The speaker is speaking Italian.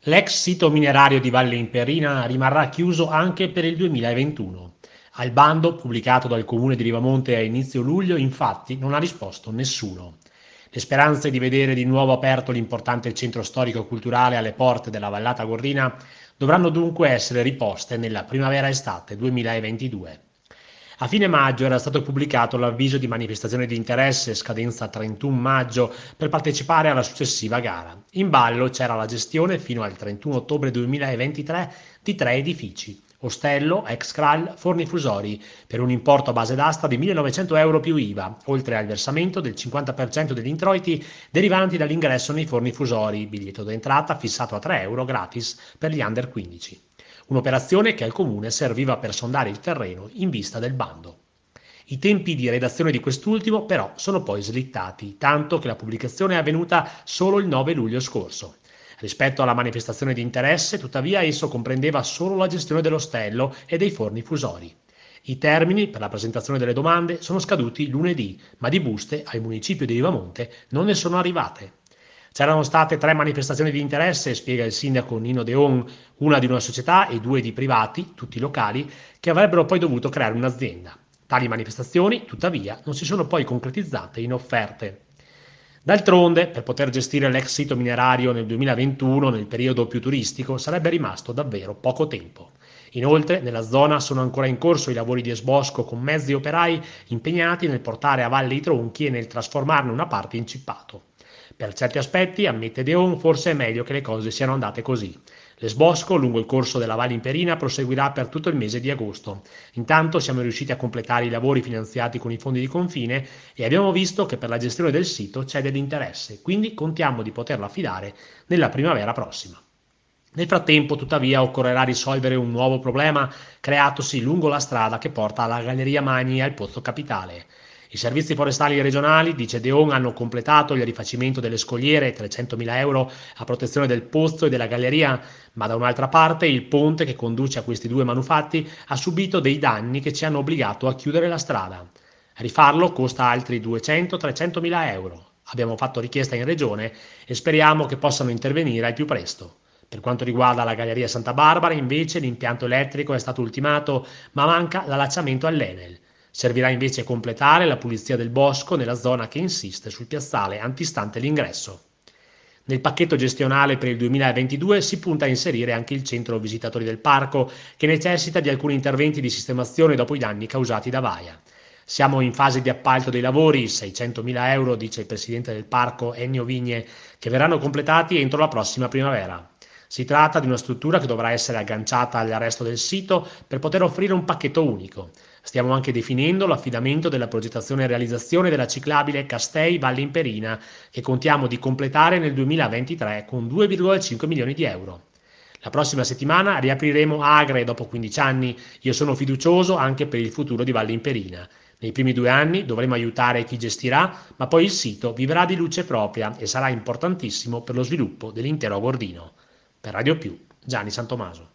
L'ex sito minerario di Valle Imperina rimarrà chiuso anche per il 2021. Al bando pubblicato dal comune di Rivamonte a inizio luglio, infatti, non ha risposto nessuno. Le speranze di vedere di nuovo aperto l'importante centro storico-culturale alle porte della Vallata Gorrina dovranno dunque essere riposte nella primavera-estate 2022. A fine maggio era stato pubblicato l'avviso di manifestazione di interesse, scadenza 31 maggio, per partecipare alla successiva gara. In ballo c'era la gestione fino al 31 ottobre 2023 di 3 edifici: ostello, ex Kral, forni fusori, per un importo a base d'asta di 1.900 euro più IVA, oltre al versamento del 50% degli introiti derivanti dall'ingresso nei forni fusori, biglietto d'entrata fissato a 3 euro gratis per gli under 15. Un'operazione che al comune serviva per sondare il terreno in vista del bando. I tempi di redazione di quest'ultimo però sono poi slittati, tanto che la pubblicazione è avvenuta solo il 9 luglio scorso. Rispetto alla manifestazione di interesse, tuttavia, esso comprendeva solo la gestione dell'ostello e dei forni fusori. I termini per la presentazione delle domande sono scaduti lunedì, ma di buste al municipio di Rivamonte non ne sono arrivate. C'erano state 3 manifestazioni di interesse, spiega il sindaco Nino Deon, una di una società e 2 di privati, tutti locali, che avrebbero poi dovuto creare un'azienda. Tali manifestazioni, tuttavia, non si sono poi concretizzate in offerte. D'altronde, per poter gestire l'ex sito minerario nel 2021, nel periodo più turistico, sarebbe rimasto davvero poco tempo. Inoltre, nella zona sono ancora in corso i lavori di esbosco con mezzi operai impegnati nel portare a valle i tronchi e nel trasformarne una parte in cippato. Per certi aspetti, ammette Deon, forse è meglio che le cose siano andate così. L'esbosco lungo il corso della Valle Imperina proseguirà per tutto il mese di agosto. Intanto siamo riusciti a completare i lavori finanziati con i fondi di confine e abbiamo visto che per la gestione del sito c'è dell'interesse, quindi contiamo di poterlo affidare nella primavera prossima. Nel frattempo, tuttavia, occorrerà risolvere un nuovo problema creatosi lungo la strada che porta alla Galleria Magni e al Pozzo Capitale. I servizi forestali regionali, dice Deon, hanno completato il rifacimento delle scogliere, 300.000 euro a protezione del pozzo e della galleria, ma da un'altra parte il ponte che conduce a questi due manufatti ha subito dei danni che ci hanno obbligato a chiudere la strada. Rifarlo costa altri 200-300 mila euro. Abbiamo fatto richiesta in regione e speriamo che possano intervenire al più presto. Per quanto riguarda la Galleria Santa Barbara, invece, l'impianto elettrico è stato ultimato, ma manca l'allacciamento all'Enel. Servirà invece completare la pulizia del bosco nella zona che insiste sul piazzale antistante l'ingresso. Nel pacchetto gestionale per il 2022 si punta a inserire anche il centro visitatori del parco, che necessita di alcuni interventi di sistemazione dopo i danni causati da Vaia. Siamo in fase di appalto dei lavori, 600.000 euro, dice il presidente del parco Ennio Vigne, che verranno completati entro la prossima primavera. Si tratta di una struttura che dovrà essere agganciata al resto del sito per poter offrire un pacchetto unico. Stiamo anche definendo l'affidamento della progettazione e realizzazione della ciclabile Castei Valle Imperina, che contiamo di completare nel 2023 con 2,5 milioni di euro. La prossima settimana riapriremo Agre dopo 15 anni. Io sono fiducioso anche per il futuro di Valle Imperina. Nei primi 2 anni dovremo aiutare chi gestirà, ma poi il sito vivrà di luce propria e sarà importantissimo per lo sviluppo dell'intero Agordino. Per Radio Più, Gianni Santomaso.